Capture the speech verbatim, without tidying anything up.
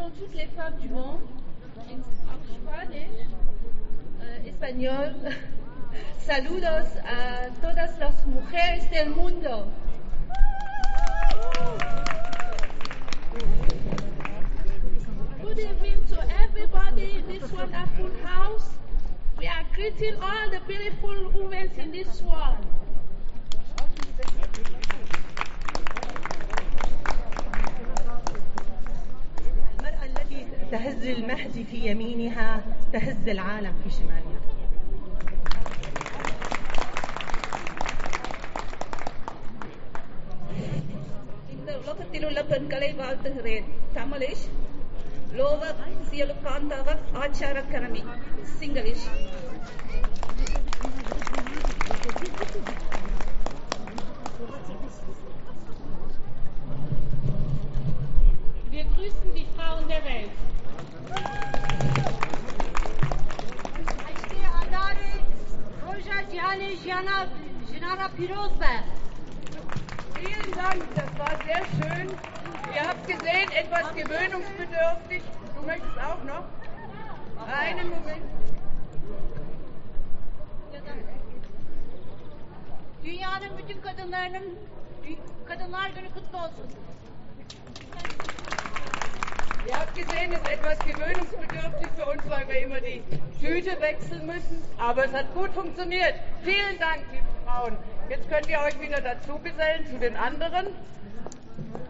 saludons toutes les femmes du monde, en Spanish, uh, español. Saludos a todas las mujeres del mundo. Good evening to everybody in this wonderful house. We are greeting all the beautiful women in this world. المرأة التي تهز المهد في يمينها تهز العالم في شمالها. ಲೋಕದಲ್ಲಿರುವ ಪೆಣ್களை வாழ்த்துகிறேன். தமிழிஷ் லோக සියලු කාන්තාවක් ආචාර කරමි. සිංහලිෂ් Wir grüßen die Frauen der Welt. Aşkı adare Roja Cihane Jana Jinara Pirozbe. Vielen Dank, das war sehr schön. Ihr habt gesehen, etwas gewöhnungsbedürftig. Du möchtest auch noch? Einen Moment. Dünyanın bütün kadınlarının Kadınlar Günü kutlu olsun. Ihr habt gesehen, es ist etwas gewöhnungsbedürftig für uns, weil wir immer die Tüte wechseln müssen. Aber es hat gut funktioniert. Vielen Dank, liebe Frauen. Jetzt könnt ihr euch wieder dazu gesellen zu den anderen.